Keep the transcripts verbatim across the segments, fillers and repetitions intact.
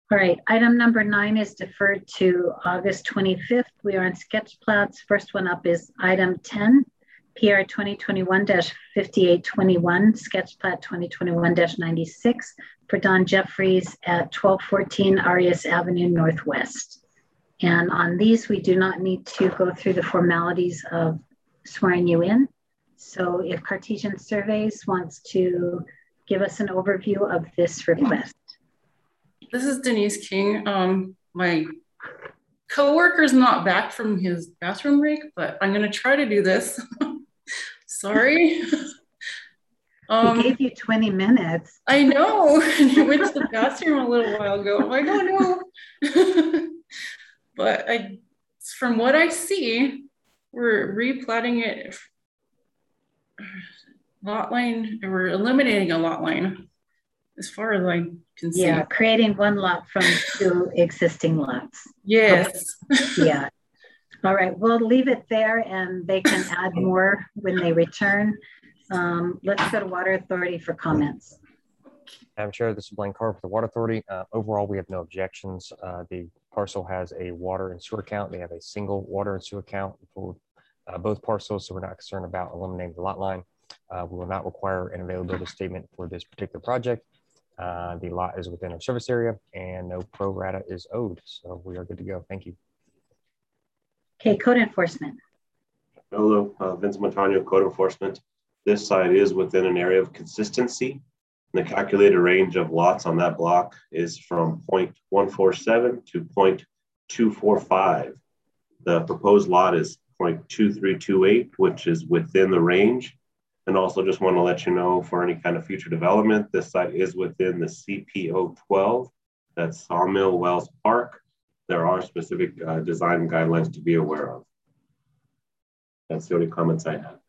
All right, item number nine is deferred to August twenty-fifth. We are on sketch plats. First one up is item ten, P R twenty twenty-one dash fifty-eight twenty-one, sketch plat twenty twenty-one dash ninety-six for Don Jeffries at twelve fourteen Arias Avenue Northwest. And on these, we do not need to go through the formalities of swearing you in. So if Cartesian Surveys wants to give us an overview of this request. This is Denise King. Um, my coworker's not back from his bathroom break, but I'm going to try to do this. Sorry. Um, we gave you twenty minutes. I know. You went to the bathroom a little while ago. I'm like, oh no. But I, from what I see, we're replatting it. Lot line, we're eliminating a lot line as far as I can see. Yeah, creating one lot from two existing lots. Yes. Okay. Yeah. All right, we'll leave it there and they can add more when they return. Um, let's go to Water Authority for comments. Madam Chair, this is Blaine Carr for the Water Authority. Uh, overall, we have no objections. Uh, the parcel has a water and sewer account. They have a single water and sewer account for uh, both parcels, so we're not concerned about eliminating the lot line. Uh, we will not require an availability statement for this particular project. Uh, the lot is within our service area and no pro rata is owed, so we are good to go. Thank you. Okay, code enforcement. Hello, uh, Vince Montano, code enforcement. This site is within an area of consistency. The calculated range of lots on that block is from zero point one four seven to zero point two four five. The proposed lot is zero point two three two eight, which is within the range. And also just want to let you know for any kind of future development, this site is within the C P O twelve, that's Sawmill Wells Park. There are specific uh, design guidelines to be aware of. That's the only comments I have.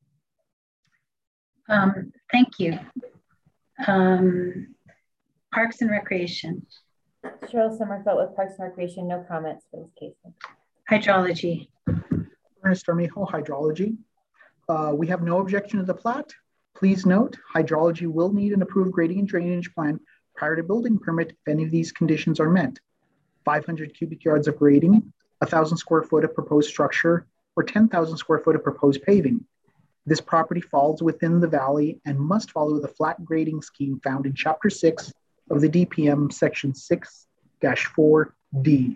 Um, thank you. Um, Parks and Recreation. Cheryl Sommerfeld with Parks and Recreation, no comments for this case. Hydrology. Ernest Armijo, Hydrology. Uh, we have no objection to the plat. Please note, hydrology will need an approved grading and drainage plan prior to building permit if any of these conditions are met. five hundred cubic yards of grading, one thousand square foot of proposed structure, or ten thousand square foot of proposed paving. This property falls within the valley and must follow the flat grading scheme found in Chapter six of the D P M Section six dash four D.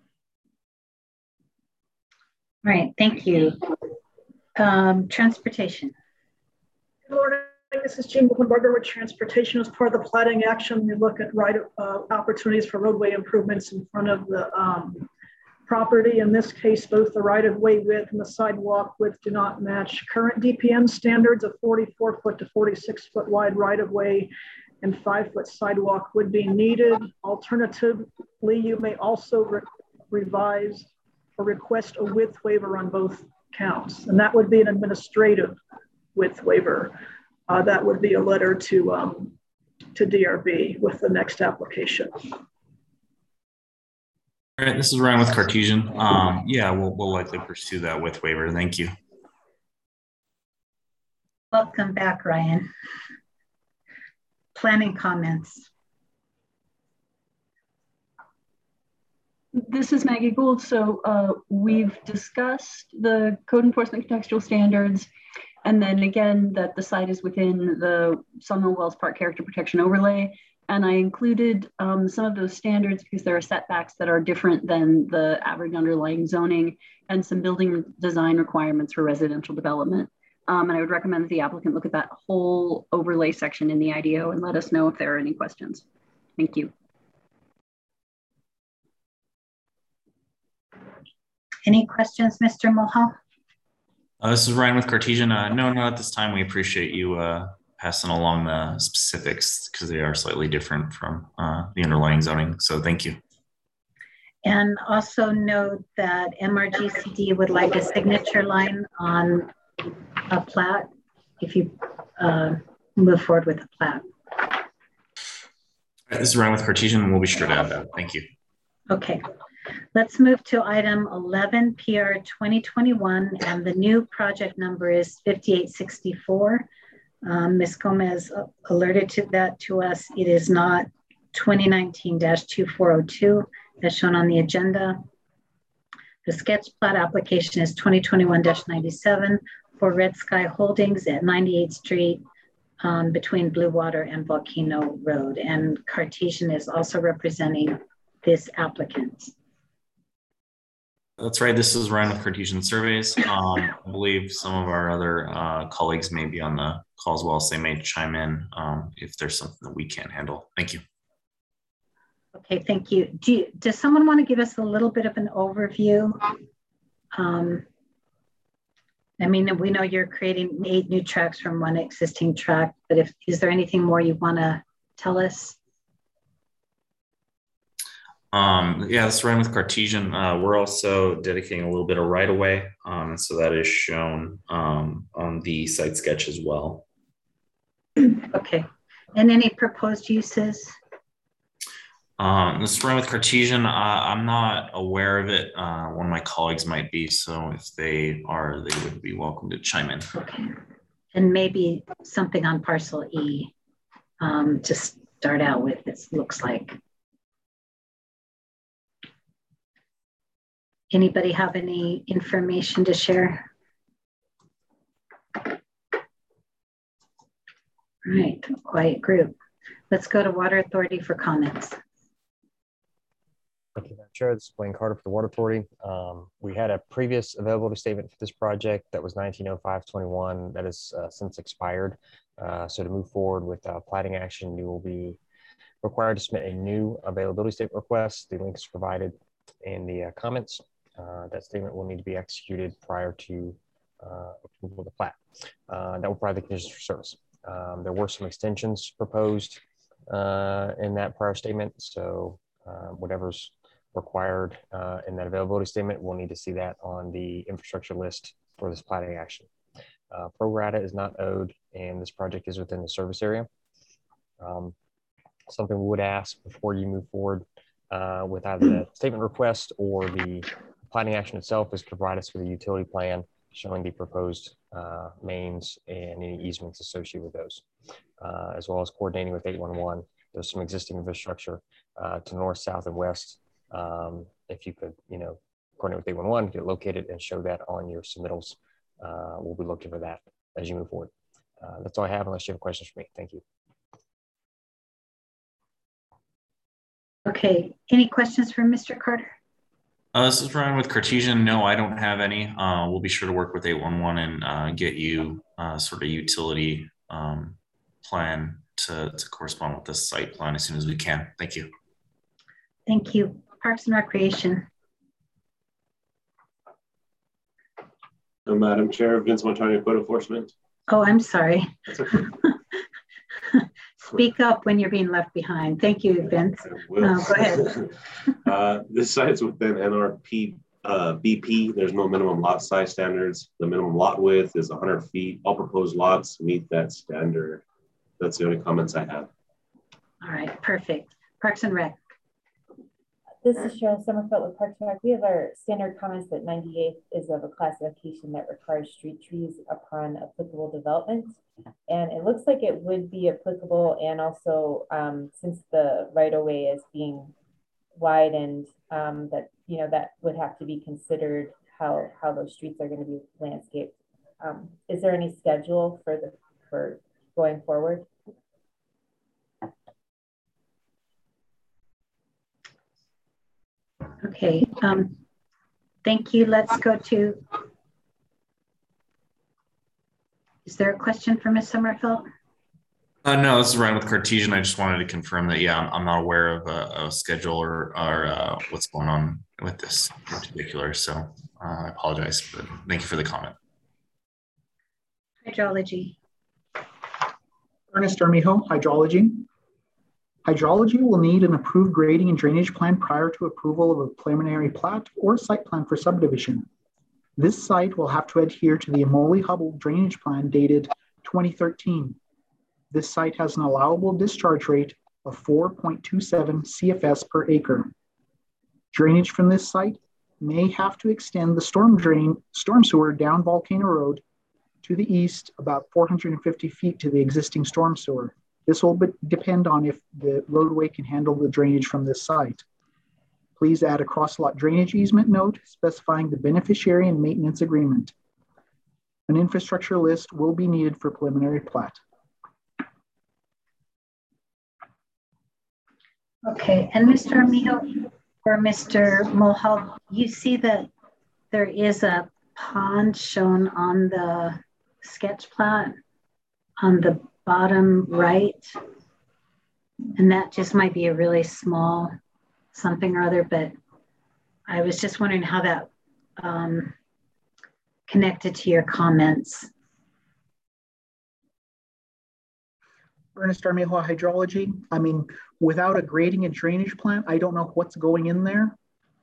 All right, thank you. Um, transportation. Good morning, this is Jean Buchenberger with Transportation. As part of the platting action, we look at right uh, opportunities for roadway improvements in front of the um, property. In this case, both the right-of-way width and the sidewalk width do not match current D P M standards of forty-four foot to forty-six foot wide right-of-way and five foot sidewalk would be needed. Alternatively, you may also re revise or request a width waiver on both counts, and that would be an administrative width waiver. Uh, that would be a letter to um, to D R B with the next application. All right, this is Ryan with Cartesian. Um, yeah, we'll, we'll likely pursue that with waiver. Thank you. Welcome back, Ryan. Planning comments. This is Maggie Gould. So uh, we've discussed the code enforcement contextual standards, and then again that the site is within the Sawmill Wells Park character protection overlay. And I included um, some of those standards because there are setbacks that are different than the average underlying zoning and some building design requirements for residential development. Um, and I would recommend that the applicant look at that whole overlay section in the I D O and let us know if there are any questions. Thank you. Any questions, Mister Mulhall? Uh, this is Ryan with Cartesian. Uh, no, not at this time. We appreciate you uh, passing along the specifics because they are slightly different from uh, the underlying zoning. So thank you. And also note that M R G C D would like a signature line on a plat if you uh, move forward with the plat. This is Ryan with Cartesian. We'll be sure to add that. Thank you. Okay. Let's move to item eleven, P R twenty twenty-one, and the new project number is fifty-eight sixty-four. Um, Miz Gomez alerted to that to us. It is not twenty nineteen dash two four oh two as shown on the agenda. The sketch plat application is twenty twenty-one dash ninety-seven for Red Sky Holdings at ninety-eighth Street um, between Blue Water and Volcano Road. And Cartesian is also representing this applicant. That's right. This is Ryan with Cartesian Surveys. Um, I believe some of our other uh, colleagues may be on the call as well, so they may chime in um, if there's something that we can't handle. Thank you. Okay, thank you. Do you, does someone want to give us a little bit of an overview? Um, I mean, we know you're creating eight new tracks from one existing track, but if is there anything more you want to tell us? Um, yeah, that's Ryan with Cartesian. Uh, we're also dedicating a little bit of right of way, um, so that is shown um, on the site sketch as well. Okay, and any proposed uses? Um, this is Ryan with Cartesian. Uh, I'm not aware of it. Uh, one of my colleagues might be, so if they are, they would be welcome to chime in. Okay, and maybe something on parcel E um, to start out with, it looks like. Anybody have any information to share? All right, quiet group. Let's go to Water Authority for comments. Thank you, Madam Chair. This is Blaine Carter for the Water Authority. Um, we had a previous availability statement for this project that was nineteen oh five twenty-one that has uh, since expired. Uh, so to move forward with uh, plating action, you will be required to submit a new availability statement request. The link is provided in the uh, comments. Uh, that statement will need to be executed prior to uh, approval of the plat. Uh, that will provide the conditions for service. Um, there were some extensions proposed uh, in that prior statement. So uh, whatever's required uh, in that availability statement, we'll need to see that on the infrastructure list for this plating action. Uh, pro rata is not owed, and this project is within the service area. Um, something we would ask before you move forward uh, with either the statement request or the planning action itself is to provide us with a utility plan showing the proposed uh, mains and any easements associated with those, uh, as well as coordinating with eight one one. There's some existing infrastructure uh, to north, south, and west. Um, if you could, you know, coordinate with eight one one, get it located and show that on your submittals. Uh, we'll be looking for that as you move forward. Uh, that's all I have, unless you have questions for me. Thank you. Okay, any questions for Mister Carter? Uh, this is Ryan with Cartesian. No, I don't have any. Uh, we'll be sure to work with eight one one and uh, get you uh, sort of utility um, plan to, to correspond with the site plan as soon as we can. Thank you. Thank you. Parks and Recreation. So, Madam Chair, Vince Montano, Code Enforcement. Oh, I'm sorry. That's okay. Speak up when you're being left behind. Thank you, Vince. Uh, go ahead. uh, this site's within N R P uh, B P. There's no minimum lot size standards. The minimum lot width is one hundred feet. All proposed lots meet that standard. That's the only comments I have. All right, perfect. Parks and Rec. This is Cheryl Sommerfeld with Parks and Rec. We have our standard comments that ninety-eighth is of a classification that requires street trees upon applicable development. And it looks like it would be applicable, and also um, since the right-of-way is being widened, um, that you know that would have to be considered how how those streets are going to be landscaped. Um, is there any schedule for the for going forward? Okay, um, thank you. Let's go to, is there a question for Miz Sommerfeld? Uh, no, this is Ryan with Cartesian. I just wanted to confirm that, yeah, I'm, I'm not aware of a, a schedule or, or uh, what's going on with this in particular. So uh, I apologize, but thank you for the comment. Hydrology. Ernest Armijo, Hydrology. Hydrology will need an approved grading and drainage plan prior to approval of a preliminary plat or site plan for subdivision. This site will have to adhere to the Amoli-Hubbell drainage plan dated twenty thirteen. This site has an allowable discharge rate of four point two seven C F S per acre. Drainage from this site may have to extend the storm drain, storm sewer down Volcano Road to the east about four hundred fifty feet to the existing storm sewer. This will be, depend on if the roadway can handle the drainage from this site. Please add a cross-lot drainage easement note specifying the beneficiary and maintenance agreement. An infrastructure list will be needed for preliminary plat. Okay, and Mister Armijo or Mister Mulhall, you see that there is a pond shown on the sketch plat on the bottom right, and that just might be a really small something or other, but I was just wondering how that um, connected to your comments. Ernest Armijo Hydrology. I mean, without a grading and drainage plan, I don't know what's going in there.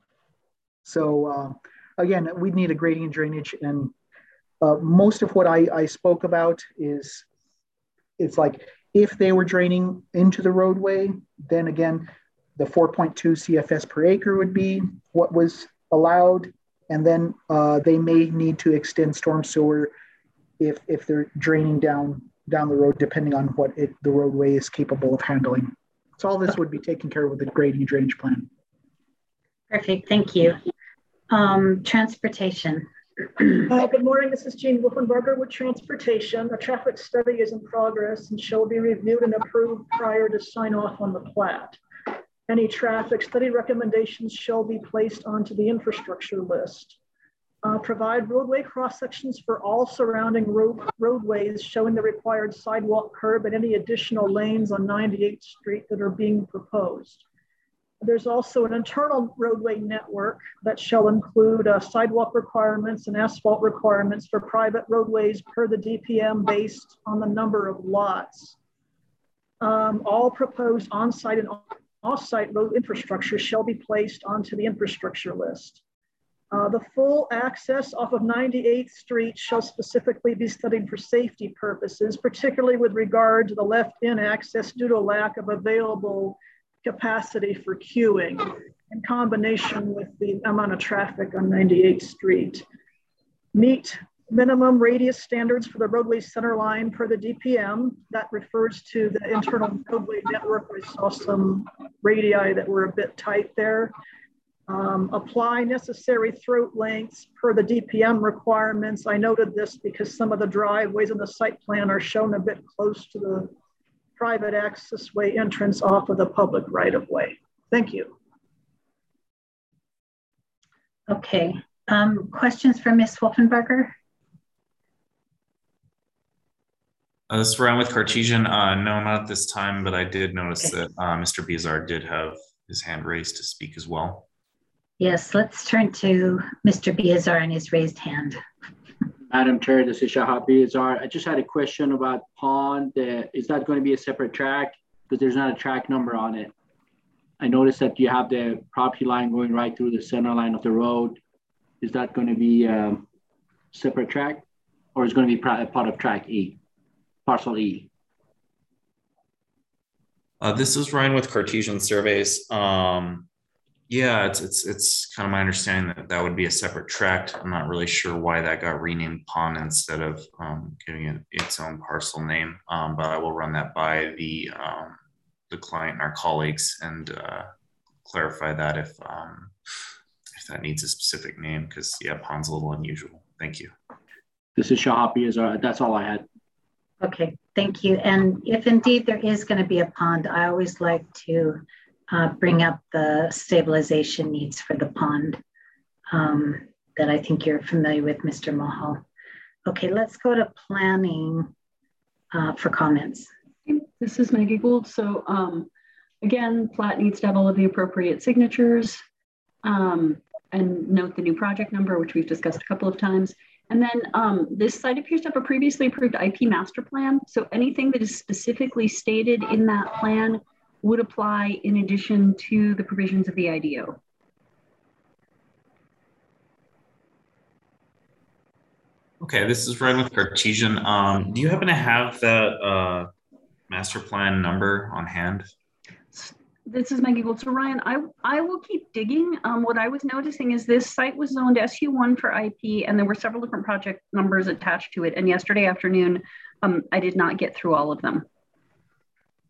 So uh, again, we need a grading and drainage, and uh, most of what I, I spoke about is, it's like if they were draining into the roadway, then again, the four point two C F S per acre would be what was allowed. And then uh, they may need to extend storm sewer if, if they're draining down down the road, depending on what it, the roadway is capable of handling. So all this would be taken care of with the grading and drainage plan. Perfect, thank you. Um, transportation. Uh, good morning, this is Jean Wolfenberger with Transportation. A traffic study is in progress and shall be reviewed and approved prior to sign off on the plat. Any traffic study recommendations shall be placed onto the infrastructure list. Uh, provide roadway cross sections for all surrounding road, roadways showing the required sidewalk curb and any additional lanes on ninety-eighth Street that are being proposed. There's also an internal roadway network that shall include uh, sidewalk requirements and asphalt requirements for private roadways per the D P M based on the number of lots. Um, all proposed on-site and off-site road infrastructure shall be placed onto the infrastructure list. Uh, the full access off of ninety-eighth Street shall specifically be studied for safety purposes, particularly with regard to the left-in access due to lack of available capacity for queuing in combination with the amount of traffic on ninety-eighth Street. Meet minimum radius standards for the roadway center line per the D P M. That refers to the internal roadway network. We saw some radii that were a bit tight there. Um, apply necessary throat lengths per the D P M requirements. I noted this because some of the driveways in the site plan are shown a bit close to the private access way entrance off of the public right of way. Thank you. Okay, um, questions for Miz Wolfenberger? Uh, this is Ryan with Cartesian. Uh, no, not at this time, but I did notice Okay. that uh, Mister Bizar did have his hand raised to speak as well. Yes, let's turn to Mister Biazar and his raised hand. Madam Chair, this is Shahab Biazar. I just had a question about pond. Uh, is that going to be a separate track? Because there's not a track number on it. I noticed that you have the property line going right through the center line of the road. Is that going to be a separate track, or is it going to be part of track E, parcel E? Uh, this is Ryan with Cartesian Surveys. Um, yeah, it's it's it's kind of my understanding that that would be a separate tract. I'm not really sure why that got renamed pond instead of um, giving it its own parcel name, um, but I will run that by the um, the client and our colleagues and uh, clarify that if um, if that needs a specific name, because yeah, pond's a little unusual. Thank you. This is Shahab Biazar. That's all I had. Okay, thank you. And if indeed there is going to be a pond, I always like to uh, bring up the stabilization needs for the pond um, that I think you're familiar with, Mister Mahal. Okay, let's go to planning uh, for comments. This is Maggie Gould. So um, again, plat needs to have all of the appropriate signatures um, and note the new project number, which we've discussed a couple of times. And then um, this site appears to have a previously approved I P master plan. So anything that is specifically stated in that plan would apply in addition to the provisions of the I D O. Okay, this is Ryan with Cartesian. Um, do you happen to have that uh, master plan number on hand? This is Maggie Gould. So Ryan, I, I will keep digging. Um, what I was noticing is this site was zoned S U one for I P, and there were several different project numbers attached to it. And yesterday afternoon, um, I did not get through all of them.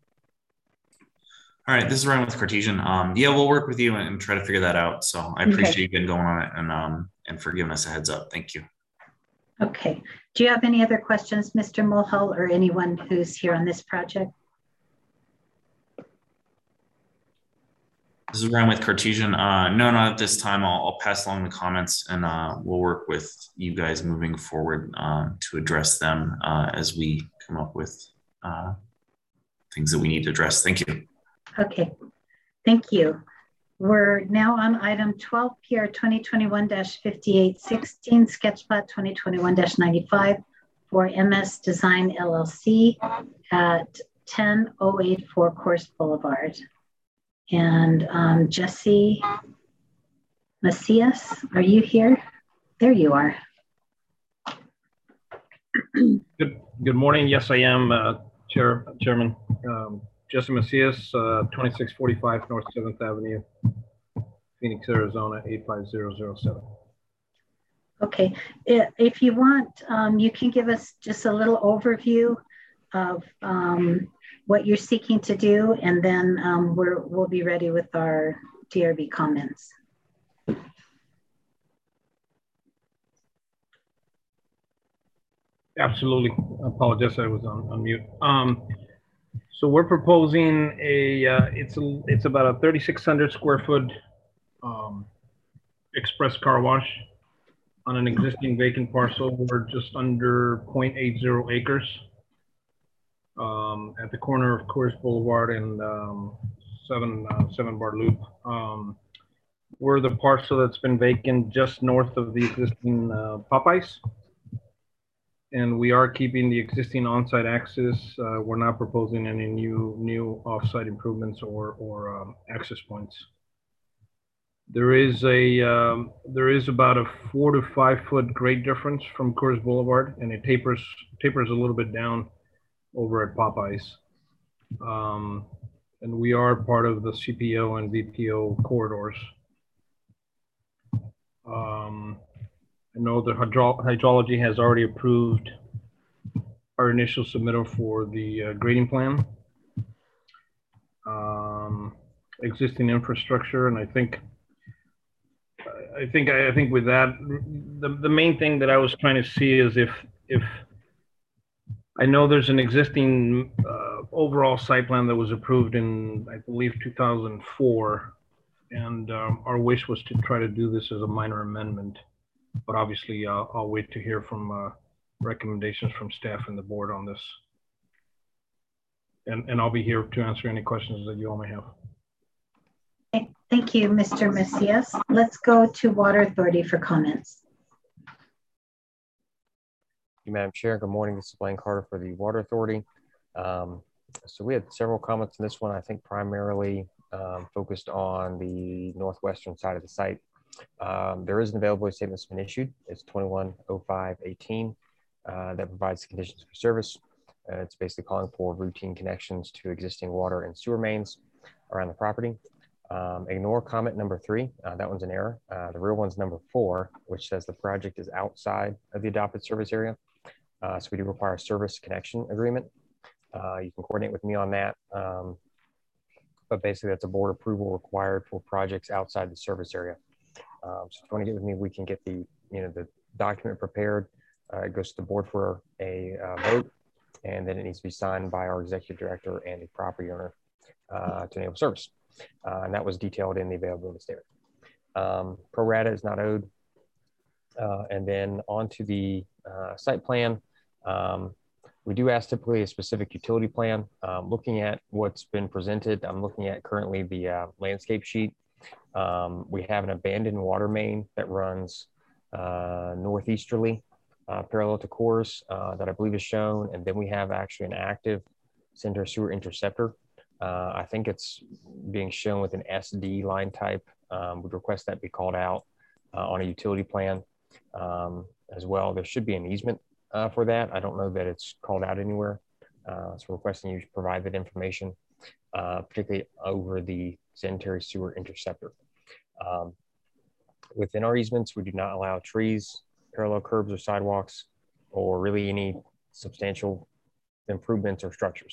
All right, this is Ryan with Cartesian. Um, yeah, we'll work with you and, and try to figure that out. So I appreciate Okay. you getting going on it and um and for giving us a heads up. Thank you. Okay. Do you have any other questions, Mister Mulhall, or anyone who's here on this project? This is Ryan with Cartesian. Uh, no, not at this time. I'll, I'll pass along the comments and uh, we'll work with you guys moving forward um, to address them uh, as we come up with uh, things that we need to address. Thank you. Okay, thank you. We're now on item twelve, P R twenty twenty-one dash fifty-eight sixteen, sketch plat twenty twenty-one dash ninety-five for M S Design L L C at ten oh eight four Course Boulevard. And um, Jesse Macias, are you here? There you are. Good, good morning. Yes, I am, uh, Chair, Chairman. Um, Jesse Macias, uh, twenty-six forty-five North seventh Avenue, Phoenix, Arizona, eight five zero zero seven. Okay, if you want, um, you can give us just a little overview of um, what you're seeking to do, and then um, we're, we'll be ready with our D R B comments. Absolutely. I apologize, I was on, on mute. Um, so we're proposing a, uh, it's a, it's about a thirty-six hundred square foot um, express car wash on an existing vacant parcel. We're just under zero point eight zero acres um, at the corner of Coors Boulevard and um, seven, uh, seven Bar Loop. Um, we're the parcel that's been vacant just north of the existing uh, Popeyes. And we are keeping the existing on-site access. Uh, we're not proposing any new new off-site improvements or or um, access points. There is a um, there is about a four to five foot grade difference from Coors Boulevard, and it tapers tapers a little bit down over at Popeyes. Um, and we are part of the C P O and V P O corridors. Um, I know the hydro hydrology has already approved our initial submittal for the uh, grading plan, um, existing infrastructure, and I think, I think, I think with that, the the main thing that I was trying to see is if if I know there's an existing uh, overall site plan that was approved in, I believe, two thousand four, and um, our wish was to try to do this as a minor amendment. But obviously, uh, I'll wait to hear from uh, recommendations from staff and the board on this. And, and I'll be here to answer any questions that you all may have. Okay, thank you, Mister Macias. Let's go to Water Authority for comments. Thank you, Madam Chair. Good morning. This is Blaine Carter for the Water Authority. Um, so we had several comments on this one. I think primarily um, focused on the northwestern side of the site. Um, there is an availability statement that's been issued. It's twenty-one oh five eighteen uh, that provides conditions for service. Uh, it's basically calling for routine connections to existing water and sewer mains around the property. Um, ignore comment number three. Uh, that one's an error. Uh, the real one's number four, which says the project is outside of the adopted service area. Uh, so we do require a service connection agreement. Uh, you can coordinate with me on that. Um, but basically that's a board approval required for projects outside the service area. Um, so if you want to get with me, we can get the, you know, the document prepared. Uh, it goes to the board for a uh, vote, and then it needs to be signed by our executive director and the property owner uh, to enable service. Uh, and that was detailed in the availability statement. Um, pro rata is not owed. Uh, and then on to the uh, site plan. Um, we do ask typically a specific utility plan. Um, looking at what's been presented, I'm looking at currently the uh, landscape sheet. Um, we have an abandoned water main that runs uh, northeasterly, uh, parallel to Coors, uh, that I believe is shown. And then we have actually an active center sewer interceptor. Uh, I think it's being shown with an S D line type. Um, we'd request that be called out uh, on a utility plan um, as well. There should be an easement uh, for that. I don't know that it's called out anywhere. Uh, so we're requesting you provide that information, uh, particularly over the sanitary sewer interceptor. Um, within our easements, we do not allow trees, parallel curbs or sidewalks, or really any substantial improvements or structures.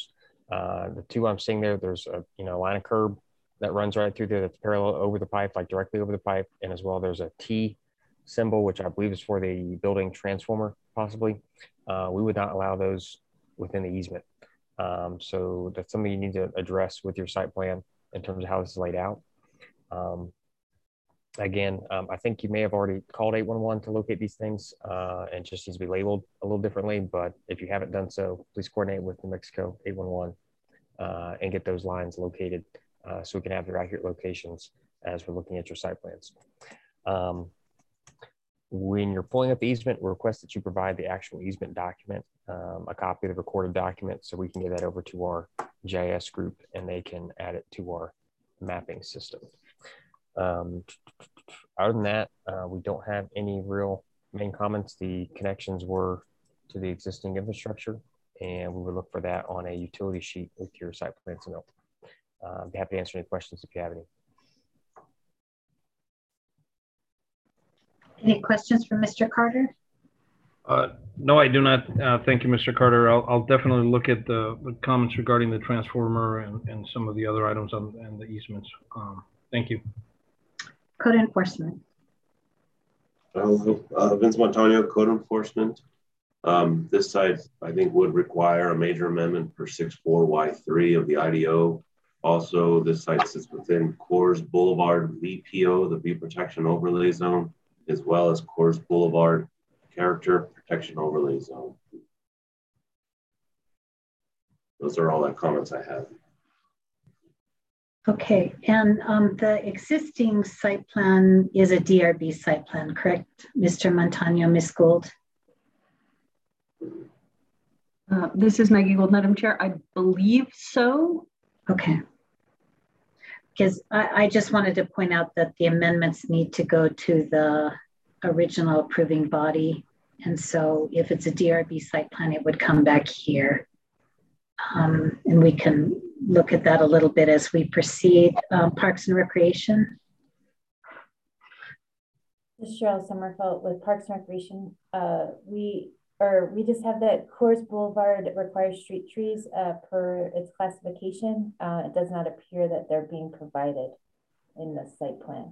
Uh, the two I'm seeing there, there's a you know line of curb that runs right through there that's parallel over the pipe, like directly over the pipe, and as well there's a T symbol, which I believe is for the building transformer, possibly. Uh, we would not allow those within the easement. Um, so that's something you need to address with your site plan in terms of how this is laid out. Um, again, um, I think you may have already called eight one one to locate these things uh, and just needs to be labeled a little differently. But if you haven't done so, please coordinate with New Mexico eight one one uh, and get those lines located uh, so we can have their accurate locations as we're looking at your site plans. Um, when you're pulling up the easement, we request that you provide the actual easement document, um, a copy of the recorded document, so we can get that over to our G I S group and they can add it to our mapping system. Um, other than that, uh, we don't have any real main comments. The connections were to the existing infrastructure, and we would look for that on a utility sheet with your site plan submittal. Uh, I'd be happy to answer any questions if you have any. Any questions for Mister Carter? Uh, no, I do not. Uh, thank you, Mister Carter. I'll, I'll definitely look at the, the comments regarding the transformer and, and some of the other items on and the easements. Um, thank you. Code enforcement. Uh, uh, Vince Montano, code enforcement. Um, this site, I think, would require a major amendment for six four Y three of the I D O. Also, this site sits within Coors Boulevard V P O, the View Protection Overlay Zone, as well as Coors Boulevard Character Protection Overlay Zone. Those are all the comments I have. Okay, and um, the existing site plan is a D R B site plan, correct, Mister Montano, Miz Gould? Uh, this is Maggie Gould, Madam Chair. I believe so. Okay. Because I, I just wanted to point out that the amendments need to go to the original approving body. And so if it's a D R B site plan, it would come back here. Um, and we can look at that a little bit as we proceed. Um, Parks and Recreation. This is Cheryl Sommerfeld with Parks and Recreation. Uh, we or we just have that Coors Boulevard requires street trees uh, per its classification. Uh, it does not appear that they're being provided in the site plan.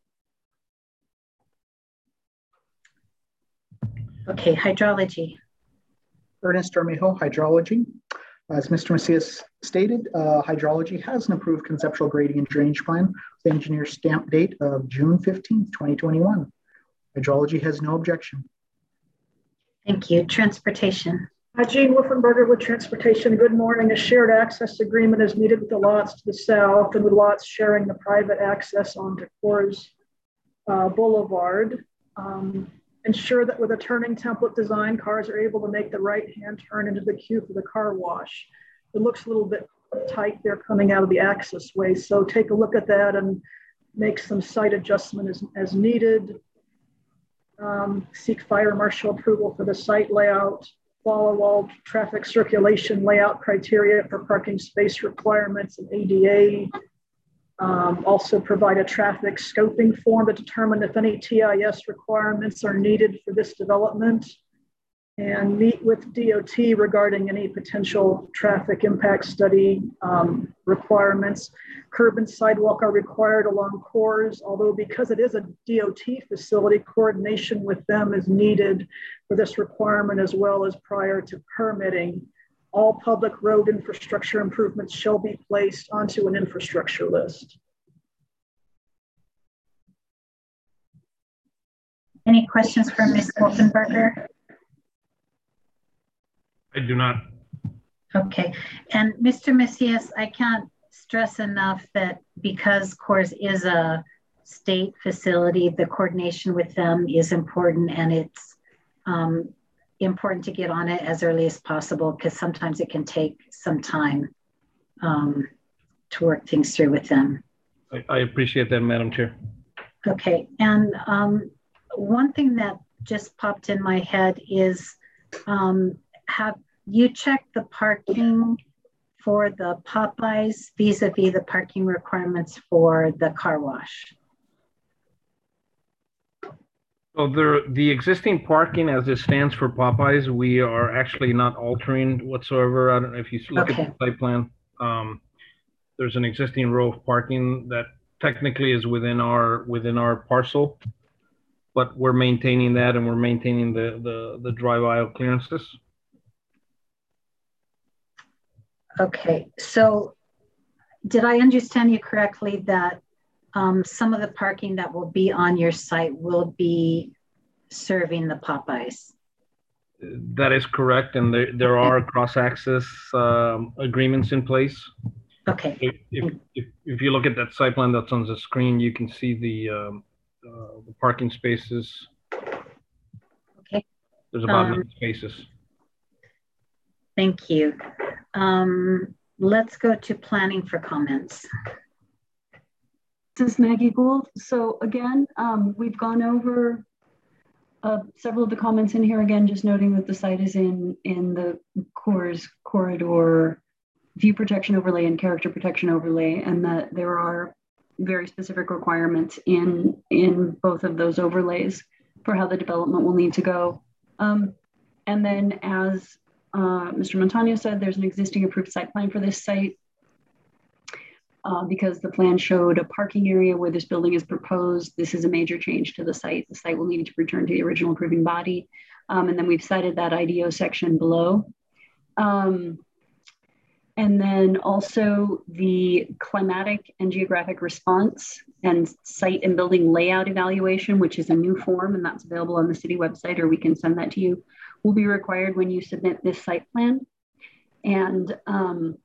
Okay, hydrology. Ernest Armijo, hydrology. As Mister Macias stated, uh, hydrology has an approved conceptual grading and drainage plan with engineer stamp date of June fifteenth, twenty twenty-one. Hydrology has no objection. Thank you. Transportation. Uh, Jean Wolfenberger with Transportation. Good morning. A shared access agreement is needed with the lots to the south and with lots sharing the private access onto Coors uh, Boulevard. Um, ensure that with a turning template design, cars are able to make the right-hand turn into the queue for the car wash. It looks a little bit tight there coming out of the access way. So take a look at that and make some site adjustment as, as needed. Um, seek fire marshal approval for the site layout, follow all traffic circulation layout criteria for parking space requirements and A D A. Um, also provide a traffic scoping form to determine if any T I S requirements are needed for this development, and meet with D O T regarding any potential traffic impact study um, requirements. Curb and sidewalk are required along Coors, although because it is a D O T facility, coordination with them is needed for this requirement as well as prior to permitting. All public road infrastructure improvements shall be placed onto an infrastructure list. Any questions for Miz Wolfenberger? I do not. Okay, and Mister Macias, I can't stress enough that because Coors is a state facility, the coordination with them is important, and it's um, important to get on it as early as possible because sometimes it can take some time um, to work things through with them. I, I appreciate that, Madam Chair. Okay, and um, one thing that just popped in my head is um, have you checked the parking for the Popeyes vis-a-vis the parking requirements for the car wash? So there, the existing parking as it stands for Popeyes, we are actually not altering whatsoever. I don't know if you look Okay. at the site plan. Um, there's an existing row of parking that technically is within our within our parcel, but we're maintaining that and we're maintaining the the, the drive aisle clearances. Okay, so did I understand you correctly that um, some of the parking that will be on your site will be serving the Popeyes? That is correct, and there, there are cross-access um, agreements in place. Okay. If, if, if, if you look at that site plan that's on the screen, you can see the, um, uh, the parking spaces. Okay. There's about Um, nine spaces. Thank you. Um, let's go to planning for comments. This is Maggie Gould. So again, um, we've gone over uh, several of the comments in here. Again, just noting that the site is in in the Coors corridor view protection overlay and character protection overlay, and that there are very specific requirements in in both of those overlays for how the development will need to go. Um, and then, as uh, Mister Montano said, there's an existing approved site plan for this site. Uh, because the plan showed a parking area where this building is proposed. This is a major change to the site. The site will need to return to the original approving body. Um, and then we've cited that I D O section below. Um, and then also the climatic and geographic response and site and building layout evaluation, which is a new form, and that's available on the city website, or we can send that to you, will be required when you submit this site plan. And um,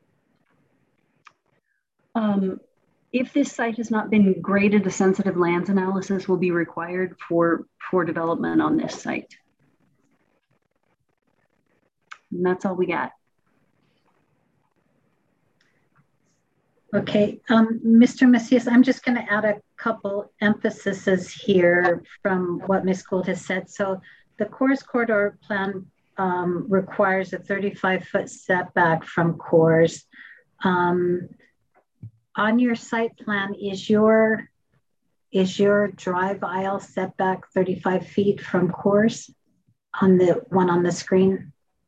Um, if this site has not been graded, a sensitive lands analysis will be required for, for development on this site. And that's all we got. Okay, um, Mister Macias, I'm just going to add a couple emphases here from what Miz Gould has said. So the Coors Corridor Plan um, requires a thirty-five foot setback from Coors. Um, On your site plan, is your is your drive aisle setback thirty-five feet from Coors on the one on the screen?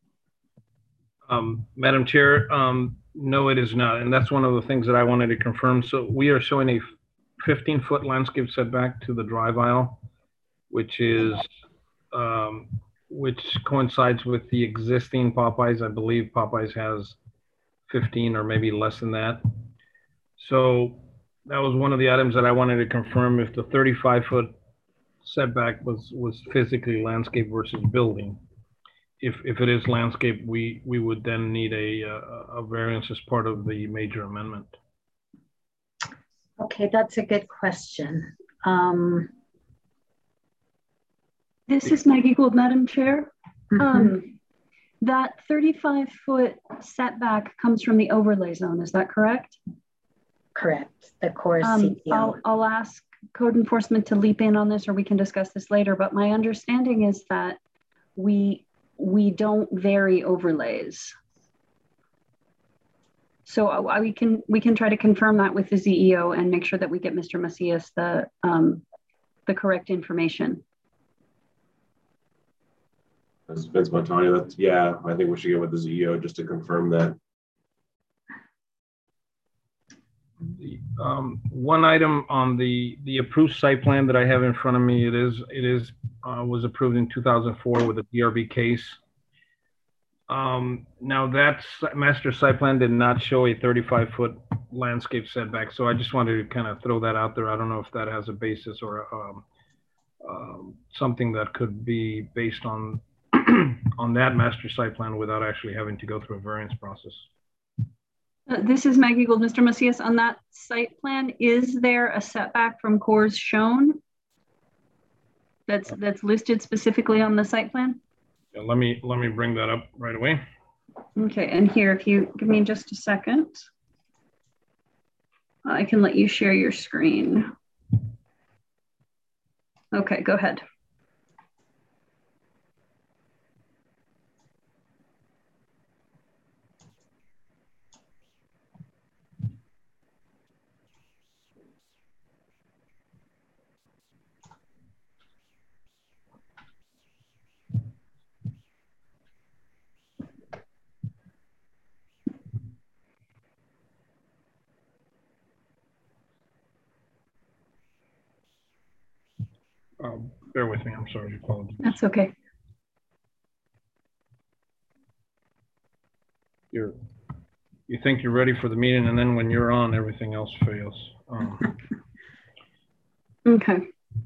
Um, Madam Chair, um, no, it is not. And that's one of the things that I wanted to confirm. So we are showing a fifteen foot landscape setback to the drive aisle, which is um, which coincides with the existing Popeyes. I believe Popeyes has fifteen or maybe less than that. So that was one of the items that I wanted to confirm, if the thirty-five foot setback was, was physically landscape versus building. If, if it is landscape, we, we would then need a, a, a variance as part of the major amendment. Okay, that's a good question. Um, this is Maggie Gould, Madam Chair. Mm-hmm. Um, that thirty-five foot setback comes from the overlay zone, is that correct? Correct, the Coors um, C P O. I'll, I'll ask code enforcement to leap in on this, or we can discuss this later, but my understanding is that we, we don't vary overlays. So uh, we can we can try to confirm that with the Z E O and make sure that we get Mister Macias the, um, the correct information. That's Vince Montano. That's, yeah, I think we should get with the Z E O just to confirm that. The, um, one item on the the approved site plan that I have in front of me, it is it is uh, was approved in two thousand four with a D R B case. Um, now that master site plan did not show a thirty-five foot landscape setback, so I just wanted to kind of throw that out there. I don't know if that has a basis or um, um, something that could be based on on that master site plan without actually having to go through a variance process. Uh, this is Maggie Gould. Mister Macias, on that site plan, is there a setback from Coors shown that's that's listed specifically on the site plan? Yeah, let me let me bring that up right away. Okay, and here, if you give me just a second, I can let you share your screen. Okay, go ahead. Um, bear with me. I'm sorry. Apologies. That's okay. You're, you think you're ready for the meeting, and then when you're on, everything else fails. Um, okay.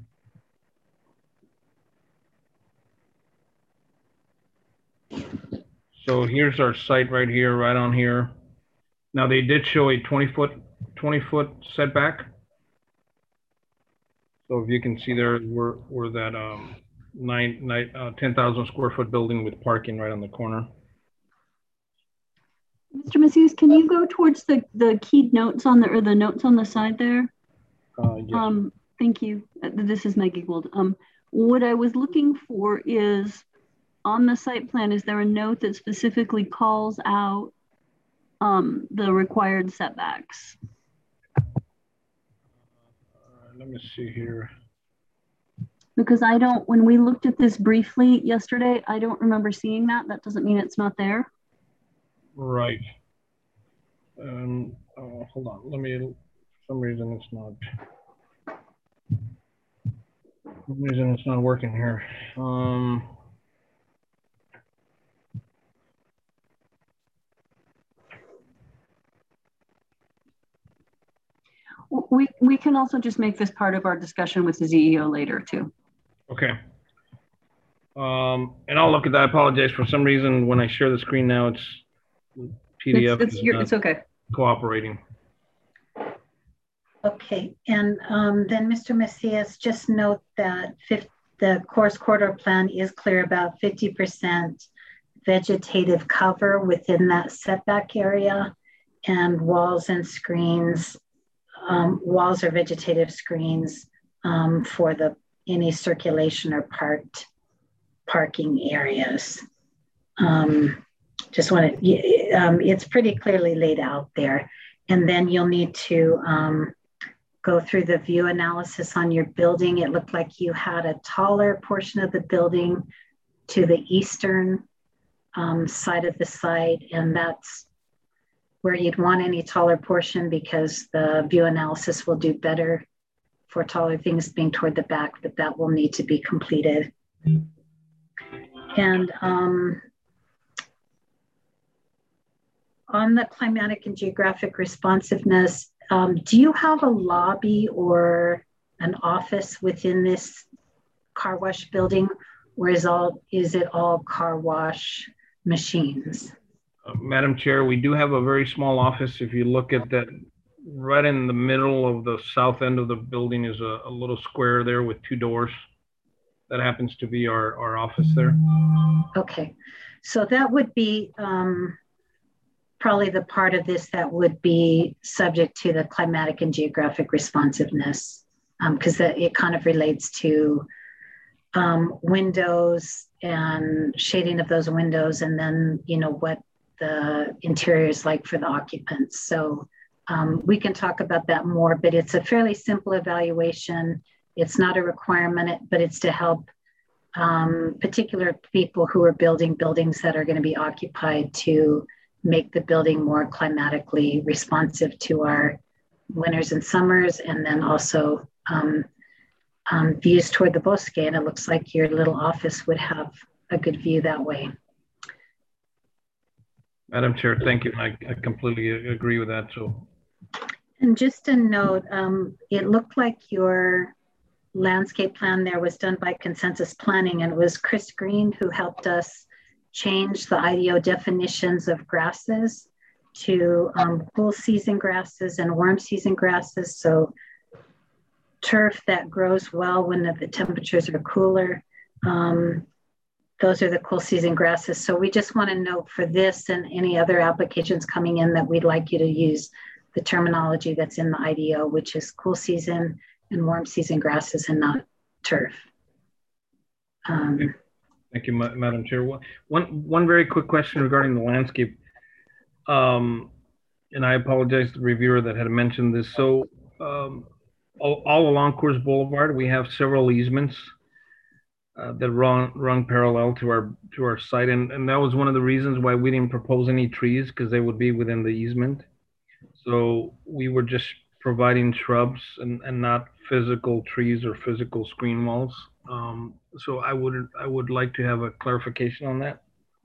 So here's our site right here, right on here. Now they did show a twenty foot, twenty foot setback. So if you can see there, we're, we're that um, nine, nine, uh, ten thousand square foot building with parking right on the corner. Mister Macias, can you go towards the, the keyed notes on the, or the notes on the side there? Uh, yes. Um, thank you. Uh, This is Maggie Gould. Um, what I was looking for is on the site plan, is there a note that specifically calls out um, the required setbacks? Uh, let me see here. Because I don't, when we looked at this briefly yesterday, I don't remember seeing that. That doesn't mean it's not there. Right. Um, uh, hold on. Let me, for some reason it's not, for some reason it's not working here. Um, We, we can also just make this part of our discussion with the Z E O later too. okay. Um, and I'll look at that. I apologize. For some reason, when I share the screen now, it's P D F It's, it's, is your, not it's okay. cooperating. Okay, and um, then Mister Macias, just note that fifth, the course corridor plan is clear about fifty percent vegetative cover within that setback area, and walls and screens, um, walls or vegetative screens um, for the any circulation or parked parking areas. Um, just want to, um, it's pretty clearly laid out there. And then you'll need to um, go through the view analysis on your building. It looked like you had a taller portion of the building to the eastern um, side of the site. And that's where you'd want any taller portion, because the view analysis will do better for taller things being toward the back, but that will need to be completed. And um, on the climatic and geographic responsiveness, um, do you have a lobby or an office within this car wash building, or is, all, is it all car wash machines? Uh, Madam Chair, we do have a very small office. If you look at that, right in the middle of the south end of the building is a, a little square there with two doors. That happens to be our, our office there. Okay. So that would be um, probably the part of this that would be subject to the climatic and geographic responsiveness, because um, it kind of relates to um, windows and shading of those windows, and then, you know, what the interior is like for the occupants. So um, we can talk about that more, but it's a fairly simple evaluation. It's not a requirement, but it's to help um, particular people who are building buildings that are going to be occupied to make the building more climatically responsive to our winters and summers, and then also um, um, views toward the bosque. And it looks like your little office would have a good view that way. Madam Chair, thank you. I, I completely agree with that. So, and just a note, um, it looked like your landscape plan there was done by consensus planning, and it was Chris Green who helped us change the I D O definitions of grasses to um, cool season grasses and warm season grasses. So turf that grows well when the, the temperatures are cooler. Um, those are the cool season grasses. So we just want to note for this and any other applications coming in that we'd like you to use the terminology that's in the I D O, which is cool season and warm season grasses and not turf. Um, Thank you, Madam Chair. One, one very quick question regarding the landscape. Um, and I apologize to the reviewer that had mentioned this. So um, all, all along Coors Boulevard, we have several easements uh, that run run parallel to our to our site. And, and that was one of the reasons why we didn't propose any trees, because they would be within the easement. So we were just providing shrubs and, and not physical trees or physical screen walls. Um, so I would I would like to have a clarification on that.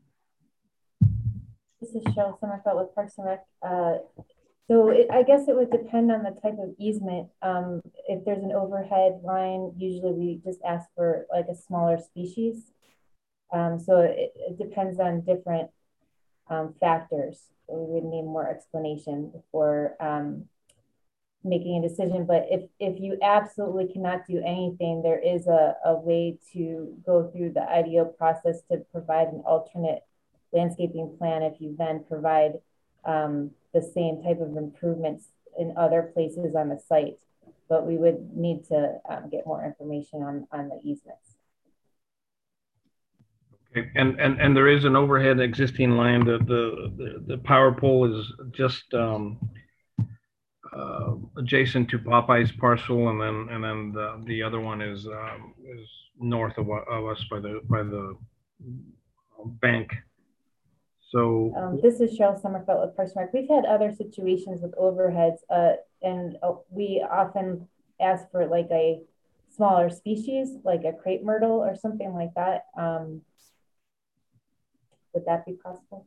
This is Cheryl Sommerfeld with Parks and Rec. Uh, so it, I guess it would depend on the type of easement. Um, if there's an overhead line, usually we just ask for like a smaller species. Um, so it, it depends on different um, factors. So we would need more explanation before um, making a decision. But if, if you absolutely cannot do anything, there is a, a way to go through the I D O process to provide an alternate landscaping plan if you then provide um, the same type of improvements in other places on the site. But we would need to um, get more information on, on the easements. Okay. And, and, and there is an overhead existing line. The, the, the, the power pole is just um, uh, adjacent to Popeye's parcel, and then and then the, the other one is um, is north of, of us by the by the bank. So um, this is Cheryl Sommerfeld with Parks and Rec. We've had other situations with overheads, uh, and uh, we often ask for like a smaller species, like a crepe myrtle or something like that. Um, would that be possible?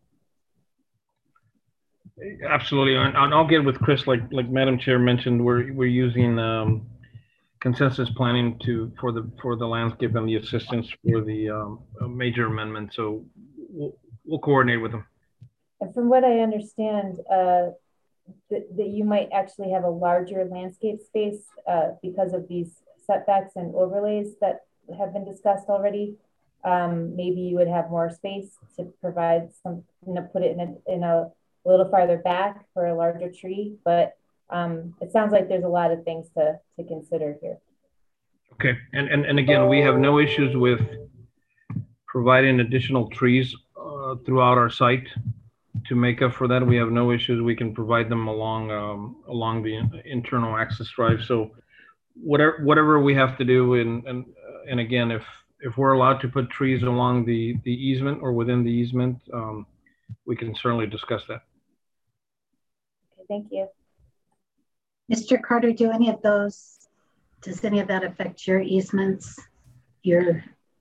Absolutely, and I'll get with Chris. Like like Madam Chair mentioned, we're we're using um, consensus planning to for the for the landscape and the assistance for the um, major amendment. So we'll, we'll coordinate with them. And from what I understand, uh, that, that you might actually have a larger landscape space uh, because of these setbacks and overlays that have been discussed already. Um, maybe you would have more space to provide some, you know, put it in a, in a a little farther back for a larger tree, but um, it sounds like there's a lot of things to, to consider here. Okay, and, and, and again, we have no issues with providing additional trees uh, throughout our site to make up for that. We have no issues. We can provide them along um, along the internal access drive. So whatever whatever we have to do, and and and again, if if we're allowed to put trees along the the easement or within the easement, um, we can certainly discuss that. Thank you. Mister Carter, do any of those, does any of that affect your easements? Your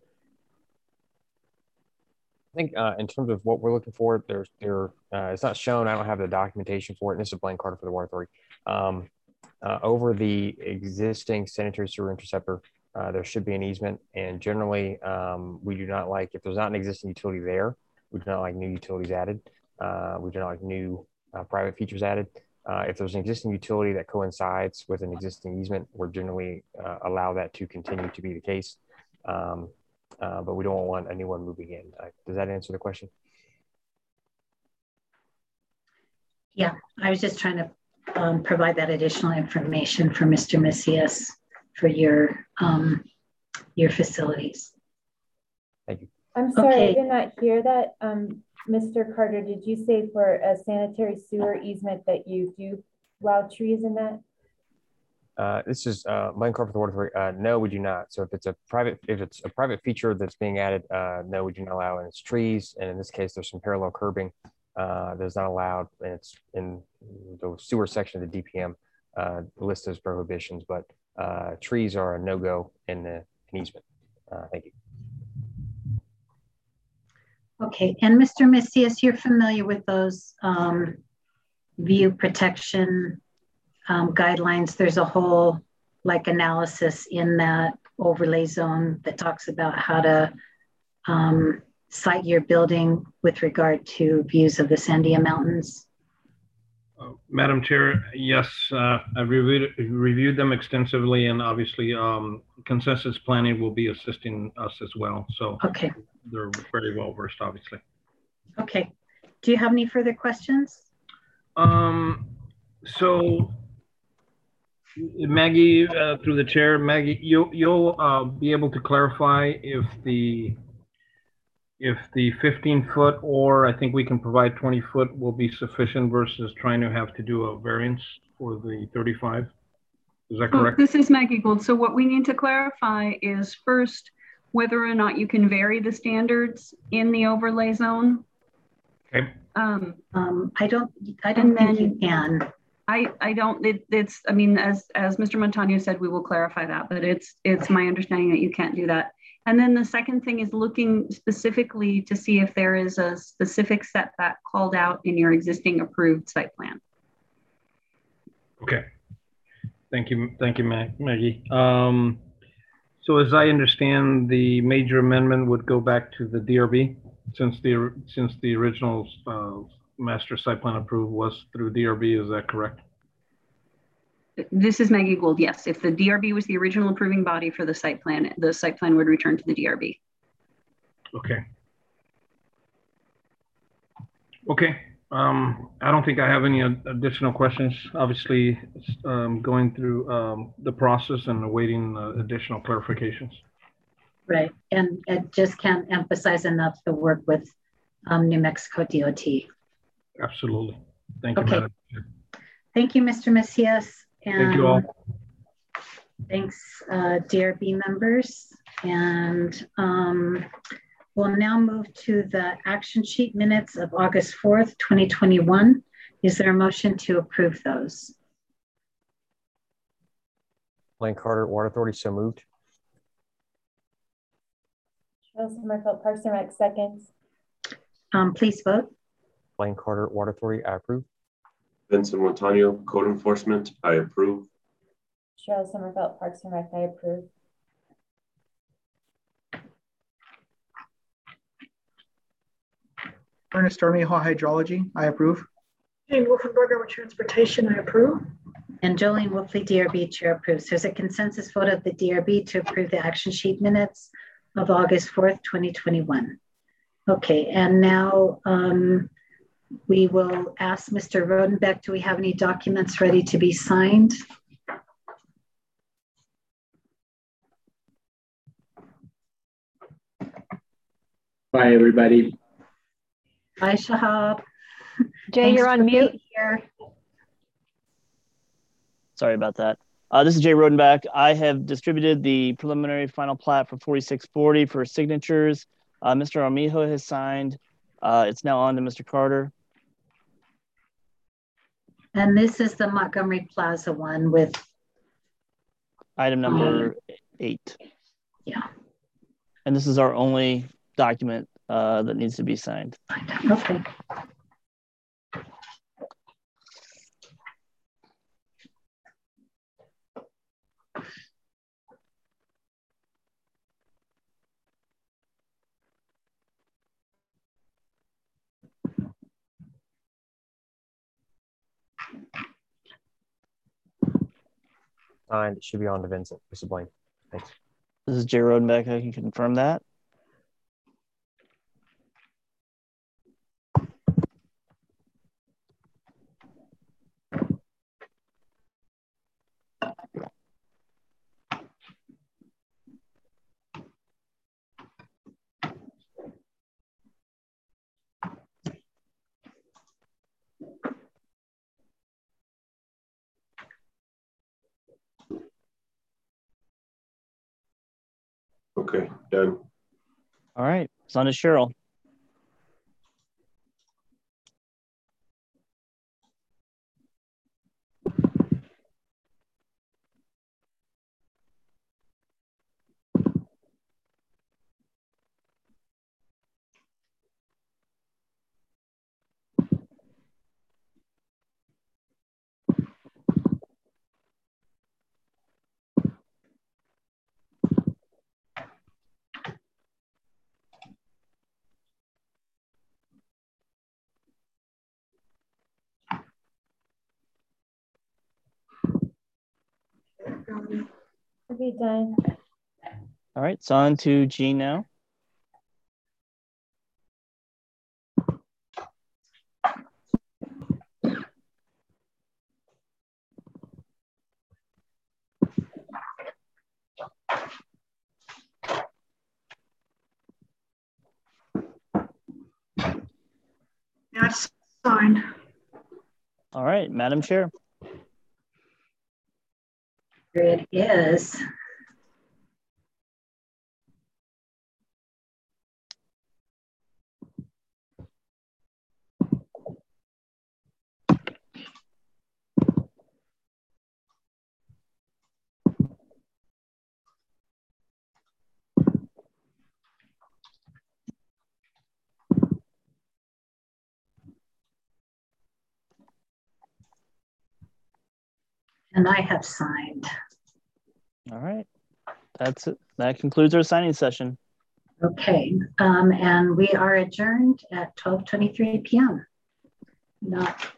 I think uh, in terms of what we're looking for, there's there uh, it's not shown. I don't have the documentation for it. And this is a blank card for the Water Authority. Um, uh, over the existing sanitary sewer interceptor, uh, there should be an easement. And generally, um, we do not like, if there's not an existing utility there, we do not like new utilities added. Uh, we do not like new uh, private features added. Uh, if there's an existing utility that coincides with an existing easement, we're generally uh, allow that to continue to be the case. Um, uh, but we don't want anyone moving in. Uh, does that answer the question? Yeah, I was just trying to um, provide that additional information for Mister Macias for your um, your facilities. Thank you. I'm sorry, okay. I did not hear that. Um, Mister Carter, did you say for a sanitary sewer easement that you do allow trees in that? Uh, this is uh, blank card for the Water Authority. Uh, no, we do not. So if it's a private, if it's a private feature that's being added, uh, no, we do not allow. And it's trees, and in this case, there's some parallel curbing uh, that's not allowed, and it's in the sewer section of the D P M uh, list as prohibitions. But uh, trees are a no-go in the in easement. Uh, thank you. Okay, and Mister Macias, you're familiar with those um, view protection um, guidelines. There's a whole like analysis in that overlay zone that talks about how to um, site your building with regard to views of the Sandia Mountains. Uh, Madam Chair, yes, uh, I reviewed reviewed them extensively, and obviously um, consensus planning will be assisting us as well. So okay, they're very well versed, obviously. Okay, do you have any further questions? Um, so Maggie, uh, through the chair, Maggie, you you'll uh, be able to clarify if the if the fifteen foot, or I think we can provide twenty foot, will be sufficient versus trying to have to do a variance for the thirty-five. Is that correct? So this is Maggie Gould. So what we need to clarify is first whether or not you can vary the standards in the overlay zone. Okay. Um, um, I don't. I don't think then, you can. I, I don't, it, it's, I mean, as, as Mister Montano said, we will clarify that, but it's, it's my understanding that you can't do that. And then the second thing is looking specifically to see if there is a specific setback called out in your existing approved site plan. Okay. Thank you. Thank you, Maggie. Um, so as I understand, the major amendment would go back to the D R B since the, since the original uh, master site plan approved was through D R B, is that correct? This is Maggie Gould, yes. If the D R B was the original approving body for the site plan, the site plan would return to the D R B. Okay. Okay. Um, I don't think I have any additional questions. Obviously, um, going through um, the process and awaiting uh, additional clarifications. Right. And I just can't emphasize enough the work with um, New Mexico D O T. Absolutely. Thank you, okay. Madam. Thank you, Mister Macias. And thank you all. Thanks, uh, D R B members. And um, we'll now move to the action sheet minutes of August fourth, twenty twenty-one. Is there a motion to approve those? Blaine Carter, Water Authority, so moved. Cheryl Sommerfeld, Parks and Rec, seconds. Um, please vote. Blaine Carter, Water Authority, I approve. Vincent Montano, Code Enforcement, I approve. Cheryl Sommerfeld, Parks and Rec, I approve. Ernest Armijo, Hydrology, I approve. Jane Wolfenberger with Transportation, I approve. And Jolene Wolfley, D R B, Chair approves. There's a consensus vote of the D R B to approve the action sheet minutes of August fourth, twenty twenty-one. Okay, and now um, we will ask Mister Rodenbeck, do we have any documents ready to be signed? Bye, everybody. Bye, Shahab. Jay, Thanks you're on mute. Here. Sorry about that. Uh, this is Jay Rodenbach. I have distributed the preliminary final plat for forty-six forty for signatures. Uh, Mister Armijo has signed. Uh, it's now on to Mister Carter. And this is the Montgomery Plaza one with item number um, eight. Yeah. And this is our only document uh, that needs to be signed. Okay. Signed. It should be on to Vincent. Mister Blaine. Thanks. This is Jay Rodenbeck. I can confirm that. Okay, done. All right, it's on to Cheryl. Okay, done. All right, it's on to Jean now. Yes, signed. All right, Madam Chair. It is. And I have signed. All right. That's it. That concludes our signing session. Okay. Um, and we are adjourned at twelve twenty-three p m Not